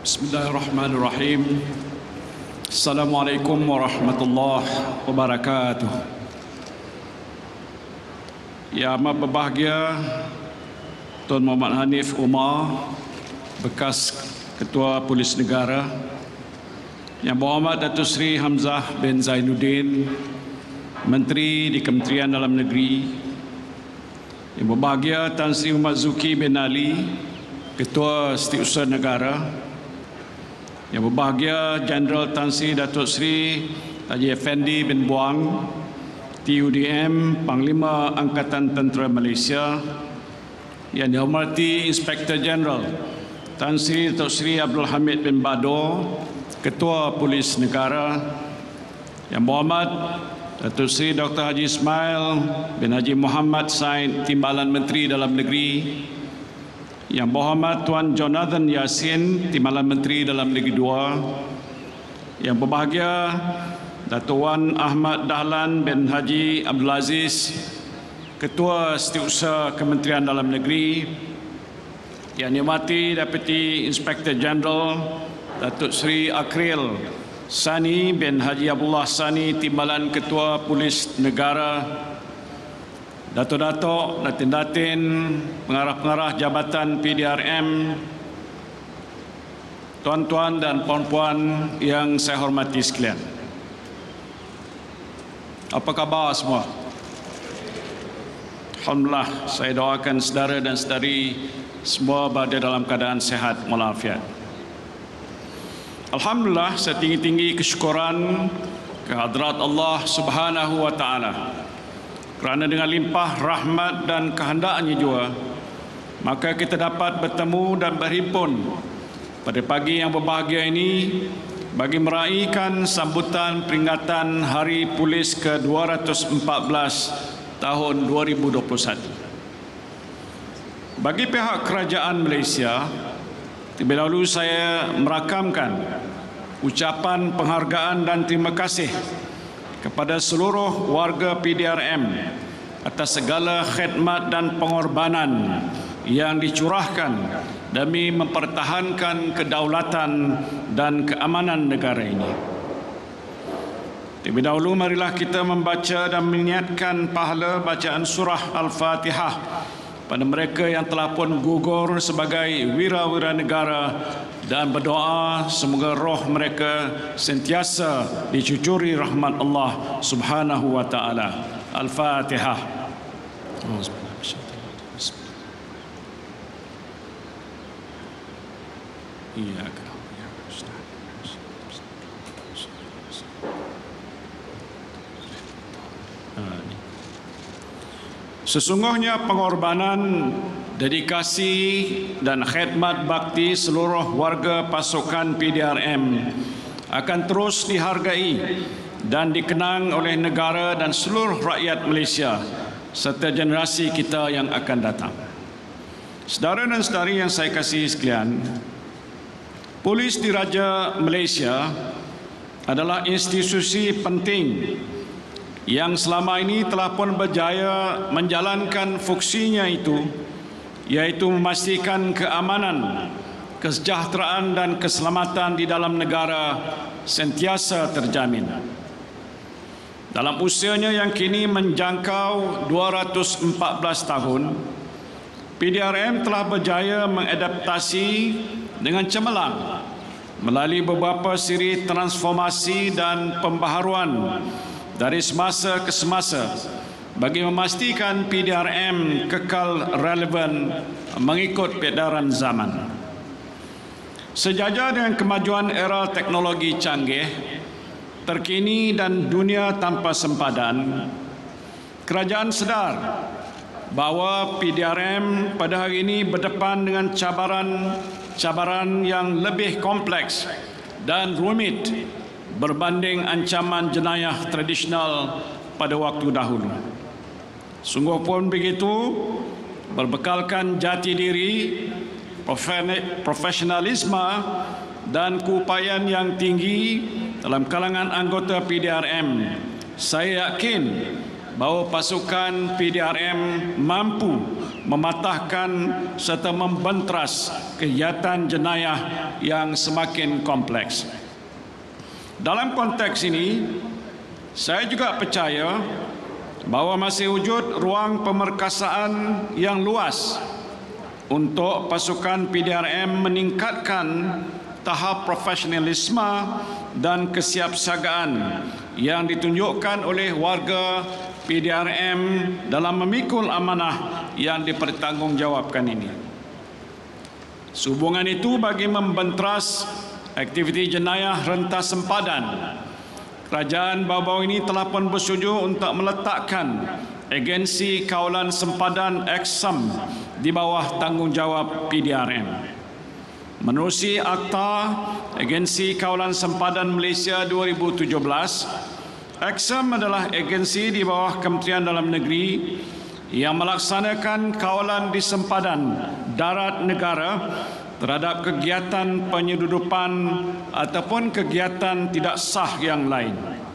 Bismillahirrahmanirrahim. Assalamualaikum warahmatullahi wabarakatuh. Yang amat berbahagia Tuan Muhammad Hanif Umar, bekas Ketua Polis Negara, Yang Berhormat Datuk Seri Hamzah bin Zainuddin, Menteri di Kementerian Dalam Negeri, Yang berbahagia Tan Sri Muhammad Zuki bin Ali, Ketua Setiausaha Negara, Yang berbahagia Jeneral Tan Sri Datuk Seri Haji Effendi bin Buang, TUDM, Panglima Angkatan Tentera Malaysia, yang dihormati Inspektor Jeneral Tan Sri Datuk Seri Abdul Hamid bin Badoh, Ketua Polis Negara, Yang berhormat Datuk Seri Dr. Haji Ismail bin Haji Muhammad Said, Timbalan Menteri Dalam Negeri, Yang berhormat Tuan Jonathan Yassin, Timbalan Menteri Dalam Negeri II, Yang berbahagia Datuk Wan Ahmad Dahlan bin Haji Abdul Aziz, Ketua Setiausaha Kementerian Dalam Negeri, yang dihormati Deputy Inspector General Datuk Seri Akril Sani bin Haji Abdullah Sani, Timbalan Ketua Polis Negara, Datuk-datuk, datin-datin, pengarah-pengarah jabatan PDRM, tuan-tuan dan puan-puan yang saya hormati sekalian. Apa khabar semua? Alhamdulillah, saya doakan saudara dan saudari semua berada dalam keadaan sehat walafiat. Alhamdulillah, setinggi-tinggi kesyukuran kehadrat Allah Subhanahu wa Ta'ala, kerana dengan limpah rahmat dan kehendaknya jua, maka kita dapat bertemu dan berhimpun pada pagi yang berbahagia ini bagi meraihkan sambutan peringatan Hari Polis ke-214 tahun 2021. Bagi pihak kerajaan Malaysia, terlebih dahulu saya merakamkan ucapan penghargaan dan terima kasih kepada seluruh warga PDRM atas segala khidmat dan pengorbanan yang dicurahkan demi mempertahankan kedaulatan dan keamanan negara ini. Terlebih dahulu marilah kita membaca dan meniatkan pahala bacaan surah Al-Fatihah pada mereka yang telah pun gugur sebagai wira-wira negara, dan berdoa semoga roh mereka sentiasa dicucuri rahmat Allah Subhanahu wa Ta'ala. Al-Fatihah. Sesungguhnya pengorbanan, dedikasi dan khidmat bakti seluruh warga pasukan PDRM akan terus dihargai dan dikenang oleh negara dan seluruh rakyat Malaysia serta generasi kita yang akan datang. Saudara dan saudari yang saya kasihi sekalian, Polis Diraja Malaysia adalah institusi penting yang selama ini telah pun berjaya menjalankan fungsinya itu, iaitu memastikan keamanan, kesejahteraan dan keselamatan di dalam negara sentiasa terjamin. Dalam usianya yang kini menjangkau 214 tahun, PDRM telah berjaya mengadaptasi dengan cemerlang melalui beberapa siri transformasi dan pembaharuan dari semasa ke semasa bagi memastikan PDRM kekal relevan mengikut peredaran zaman. Sejajar dengan kemajuan era teknologi canggih, terkini dan dunia tanpa sempadan, kerajaan sedar bahawa PDRM pada hari ini berdepan dengan cabaran yang lebih kompleks dan rumit berbanding ancaman jenayah tradisional pada waktu dahulu. Sungguh pun begitu, berbekalkan jati diri, profesionalisme dan keupayaan yang tinggi dalam kalangan anggota PDRM, saya yakin bahawa pasukan PDRM mampu mematahkan serta membentras kegiatan jenayah yang semakin kompleks. Dalam konteks ini, saya juga percaya bahawa masih wujud ruang pemerkasaan yang luas untuk pasukan PDRM meningkatkan tahap profesionalisme dan kesiapsiagaan yang ditunjukkan oleh warga PDRM dalam memikul amanah yang dipertanggungjawabkan ini. Sehubungan itu, bagi membentras aktiviti jenayah rentas sempadan, kerajaan baru-baru ini telah pun bersetuju untuk meletakkan agensi kawalan sempadan Aksam di bawah tanggungjawab PDRM. Menerusi Akta Agensi Kawalan Sempadan Malaysia 2017, Aksam adalah agensi di bawah Kementerian Dalam Negeri yang melaksanakan kawalan di sempadan darat negara terhadap kegiatan penyeludupan ataupun kegiatan tidak sah yang lain.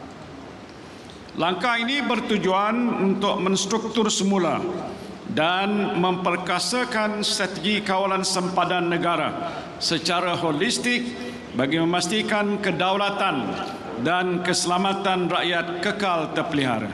Langkah ini bertujuan untuk menstruktur semula dan memperkasakan strategi kawalan sempadan negara secara holistik bagi memastikan kedaulatan dan keselamatan rakyat kekal terpelihara.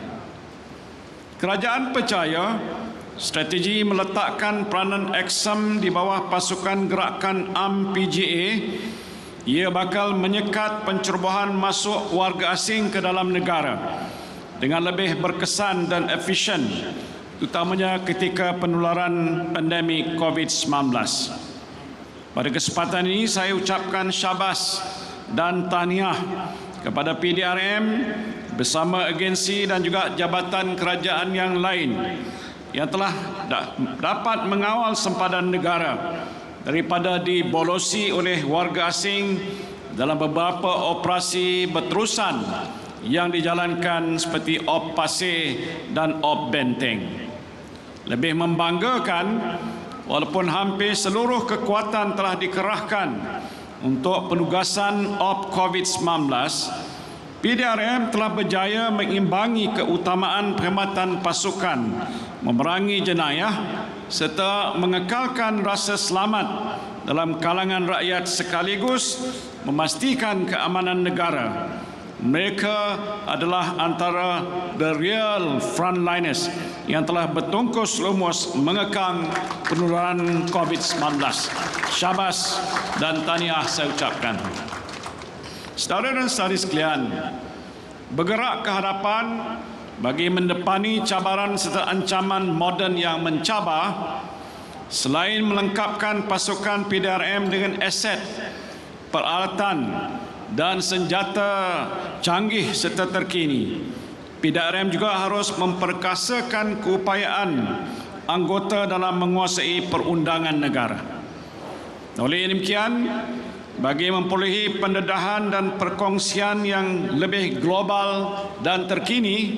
Kerajaan percaya strategi meletakkan peranan Aksam di bawah pasukan gerakan UMM PGA, ia bakal menyekat pencerobohan masuk warga asing ke dalam negara dengan lebih berkesan dan efisien, terutamanya ketika penularan pandemik COVID-19. Pada kesempatan ini saya ucapkan syabas dan tahniah kepada PDRM bersama agensi dan juga jabatan kerajaan yang lain yang telah dapat mengawal sempadan negara daripada dibolosi oleh warga asing dalam beberapa operasi berterusan yang dijalankan seperti Op Pasir dan Op Benteng. Lebih membanggakan, walaupun hampir seluruh kekuatan telah dikerahkan untuk penugasan Op COVID-19, PDRM telah berjaya mengimbangi keutamaan perkhidmatan pasukan memerangi jenayah serta mengekalkan rasa selamat dalam kalangan rakyat sekaligus memastikan keamanan negara. Mereka adalah antara the real frontliners yang telah bertungkus lumus mengekang penularan COVID-19. Syabas dan tahniah saya ucapkan. Saudara dan saudari sekalian, bergerak ke hadapan bagi mendepani cabaran serta ancaman moden yang mencabar, selain melengkapkan pasukan PDRM dengan aset, peralatan dan senjata canggih serta terkini, PDRM juga harus memperkasakan keupayaan anggota dalam menguasai perundangan negara. Oleh demikian, bagi memperolehi pendedahan dan perkongsian yang lebih global dan terkini,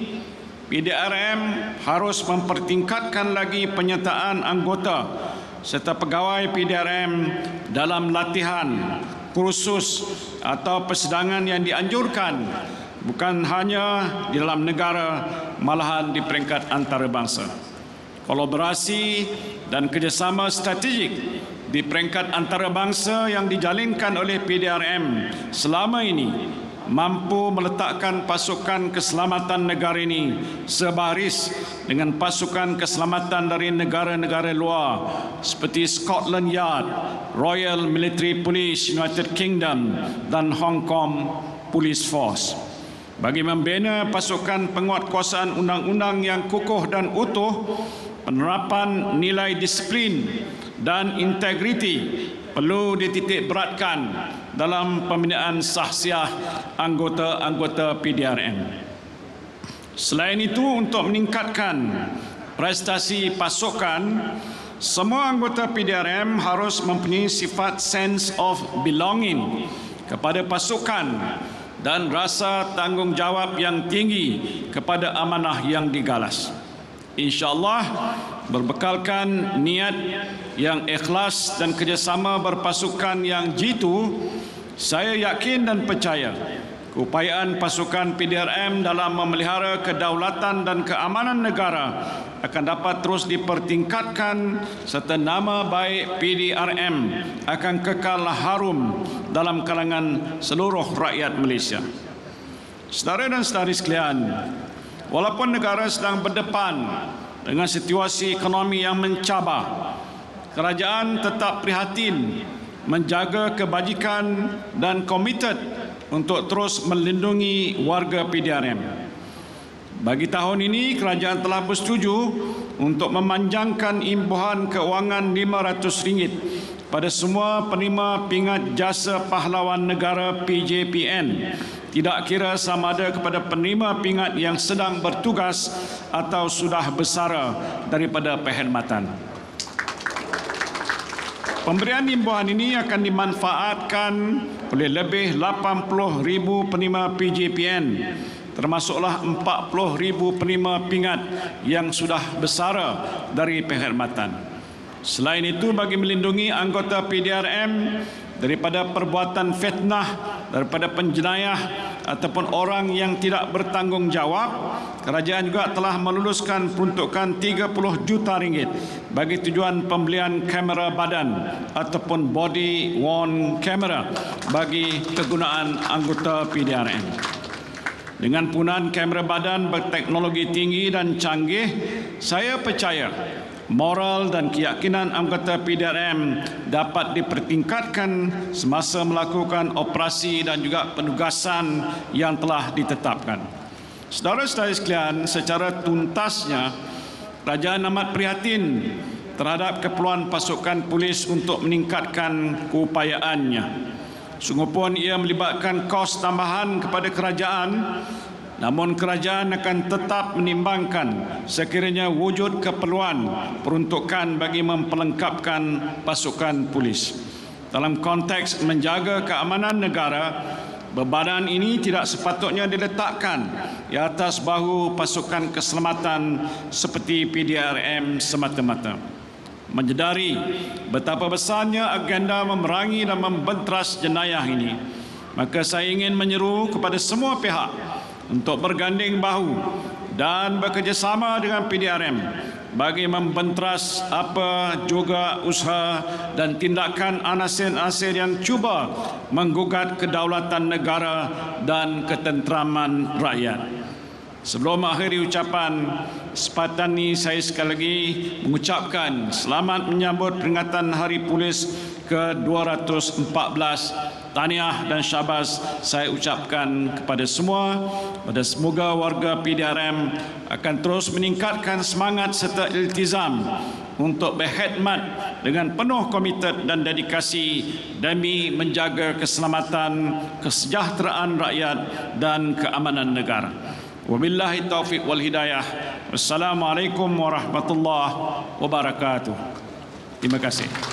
PDRM harus mempertingkatkan lagi penyertaan anggota serta pegawai PDRM dalam latihan, kursus atau persidangan yang dianjurkan bukan hanya di dalam negara, malahan di peringkat antarabangsa. Kolaborasi dan kerjasama strategik di peringkat antarabangsa yang dijalinkan oleh PDRM selama ini mampu meletakkan pasukan keselamatan negara ini sebaris dengan pasukan keselamatan dari negara-negara luar seperti Scotland Yard, Royal Military Police United Kingdom dan Hong Kong Police Force. Bagi membina pasukan penguatkuasaan undang-undang yang kukuh dan utuh, penerapan nilai disiplin dan integriti perlu dititik beratkan dalam pembinaan sahsiah anggota-anggota PDRM. Selain itu, untuk meningkatkan prestasi pasukan, semua anggota PDRM harus mempunyai sifat sense of belonging kepada pasukan dan rasa tanggungjawab yang tinggi kepada amanah yang digalas. InsyaAllah, berbekalkan niat yang ikhlas dan kerjasama berpasukan yang jitu, saya yakin dan percaya keupayaan pasukan PDRM dalam memelihara kedaulatan dan keamanan negara akan dapat terus dipertingkatkan serta nama baik PDRM akan kekal harum dalam kalangan seluruh rakyat Malaysia. Saudara dan saudari sekalian, walaupun negara sedang berdepan dengan situasi ekonomi yang mencabar, kerajaan tetap prihatin, menjaga kebajikan dan komited untuk terus melindungi warga PDRM. Bagi tahun ini, kerajaan telah bersetuju untuk memanjangkan imbuhan kewangan RM500 pada semua penerima pingat jasa pahlawan negara PJPN, tidak kira sama ada kepada penerima pingat yang sedang bertugas atau sudah bersara daripada perkhidmatan. Pemberian imbuhan ini akan dimanfaatkan oleh lebih 80,000 penerima PJPN, termasuklah 40,000 penerima pingat yang sudah bersara dari perkhidmatan. Selain itu, bagi melindungi anggota PDRM daripada perbuatan fitnah, daripada penjenayah ataupun orang yang tidak bertanggungjawab, kerajaan juga telah meluluskan peruntukan RM30 juta bagi tujuan pembelian kamera badan ataupun body worn camera bagi kegunaan anggota PDRM. Dengan penggunaan kamera badan berteknologi tinggi dan canggih, saya percaya moral dan keyakinan anggota PDRM dapat dipertingkatkan semasa melakukan operasi dan juga penugasan yang telah ditetapkan. Saudara-saudari sekalian, secara tuntasnya, kerajaan amat prihatin terhadap keperluan pasukan polis untuk meningkatkan keupayaannya. Sungguh pun ia melibatkan kos tambahan kepada kerajaan, namun kerajaan akan tetap menimbangkan sekiranya wujud keperluan peruntukan bagi memperlengkapkan pasukan polis. Dalam konteks menjaga keamanan negara, bebanan ini tidak sepatutnya diletakkan di atas bahu pasukan keselamatan seperti PDRM semata-mata. Menyedari betapa besarnya agenda memerangi dan membenteras jenayah ini, maka saya ingin menyeru kepada semua pihak untuk berganding bahu dan bekerjasama dengan PDRM bagi membenteras apa juga usaha dan tindakan anasir-anasir yang cuba menggugat kedaulatan negara dan ketenteraman rakyat. Sebelum mengakhiri ucapan, kesempatan ini saya sekali lagi mengucapkan selamat menyambut peringatan Hari Polis ke-214. Tahniah dan syabas saya ucapkan kepada semua. Pada semoga warga PDRM akan terus meningkatkan semangat serta iltizam untuk berkhidmat dengan penuh komited dan dedikasi demi menjaga keselamatan, kesejahteraan rakyat dan keamanan negara. Wabillahi taufiq wal hidayah. Wassalamualaikum warahmatullahi wabarakatuh. Terima kasih.